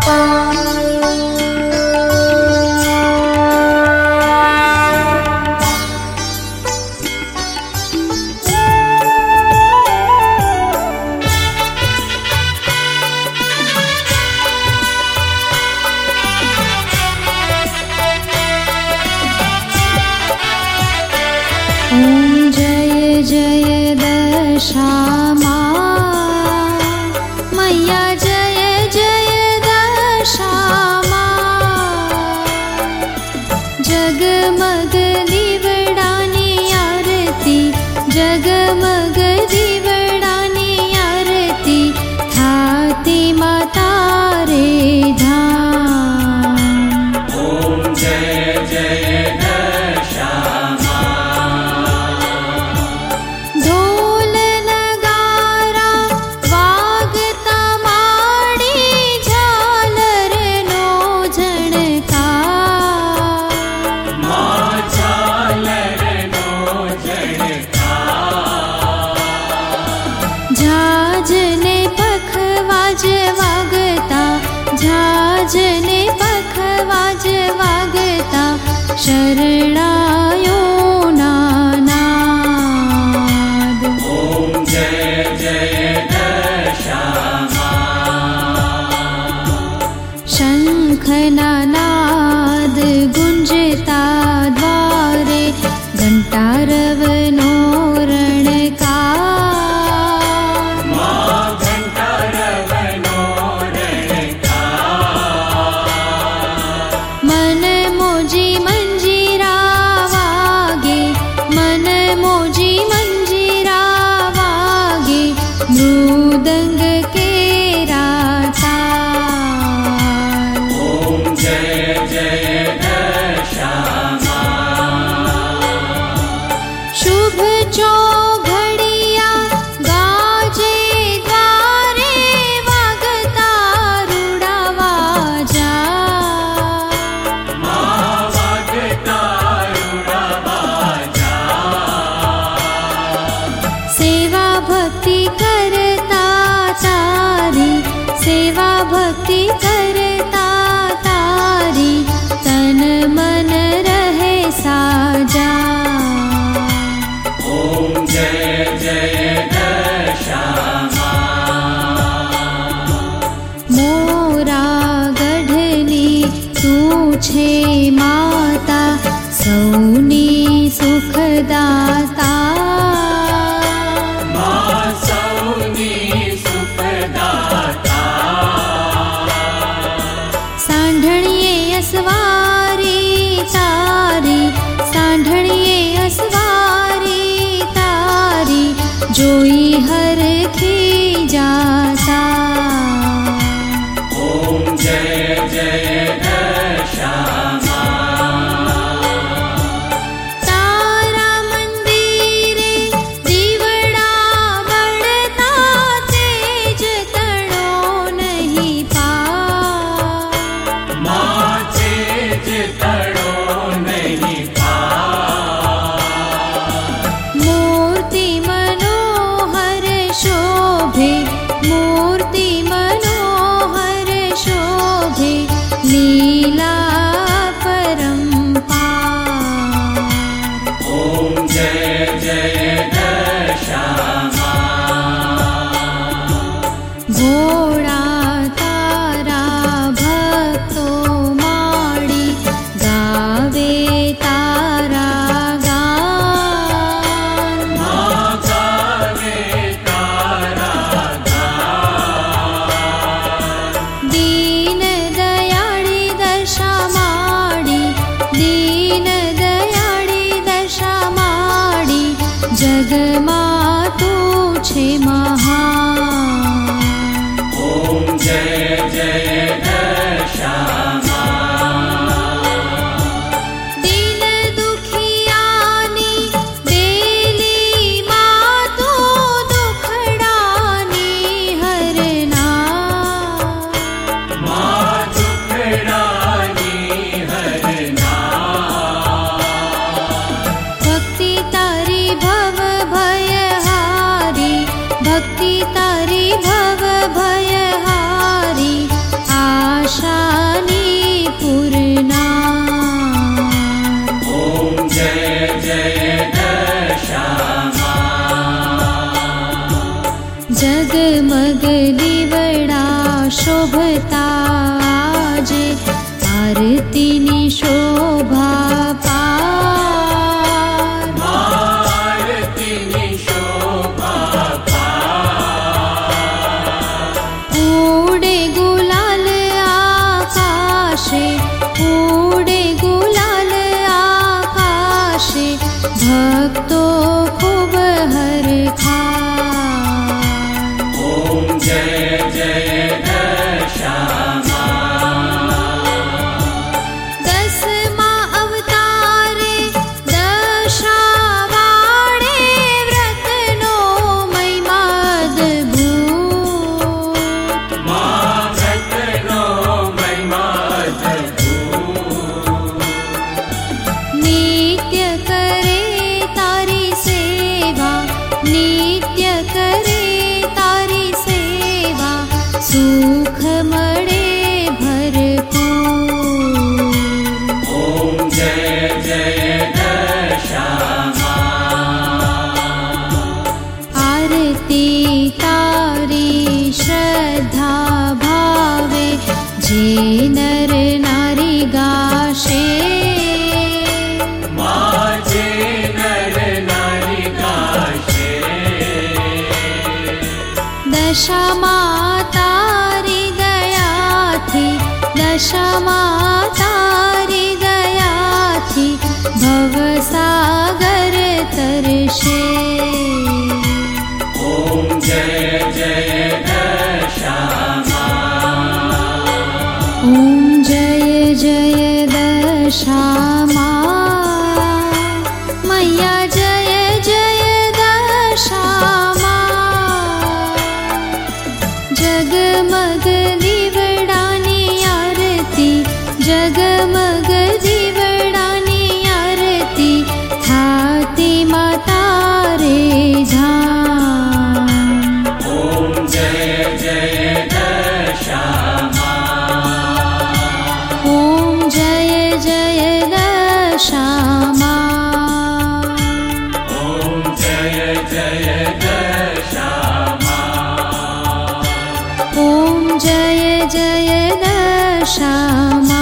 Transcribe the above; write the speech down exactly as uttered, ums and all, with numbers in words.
दशामा मैया जय जय दशामा जगमग दीवड़ानी आरती जगमग दीवड़ानी आरती थाती माता रे धाम। ओम जय जय झाजने पखवाज वागता झाजने पखवाज वागता शरणायो नानाद। ओम जय जय दशामा शंखना नाद गुंजता द्वारे घंटारवनो मृदंग के राताल। ओम जय जय दशामा शुभ चौघड़िया गाजे द्वारे वागता रूड़ा वाजा मां वागता रूड़ा वाजा सेवा भक्ति करता तारी सेवा भक्ति करता तारी तन मन रहे साजा। ओम जय जय दशामा मोरा गढ़नी तू छे माता सौनी सुखदाता सांढणिये असवारी तारी सांढणिये असवारी तारी जोई हर खी जाता। ओम जय जय दशामा तारा मंदिरे दीवड़ा बढ़ता तेज तड़ो नहीं पा तड़ो नहीं पा मूर्ति मनोहर शोभे मूर्ति मनोहर शोभे लीला परंपार। ओम जय जय दशामा घोड़ा तारा भक्तो माड़ी गावे तारा गान मां गावे तारा गान। दीन दयाळी दशा शोभता जे आरतीनी शोभा पार आरतीनी शोभा पार उडे गुलाल आकाशे उडे गुलाल आकाशे भक्तो खूब हरखार ओम जय जय दशामा दसमा अवतारे दशावाड़े व्रतनो महिमा अद्भुत मां व्रतनो महिमा अद्भुत नित्य करे तारी सेवा नित्य करे तारी सेवा सुख मळे भरपूर ओम जय जय दशामा आरती तारी श्रद्धा भावे जे नर नारी गाशे माझे नर नारी गाशे दशामा तारी दयाथी दशामा तारी दयाथी भवसागर तरशे ओम जय जय दशामा ओम जय जय दशामा मैया जय जय दशामा जगमग दीवडानी आरती जगमग दीवडानी आरती थाती माता रे धाम ओम जय जय दशामा ओम जय जय दशामा ओम जय जय दशामा ओम जय जय दशामा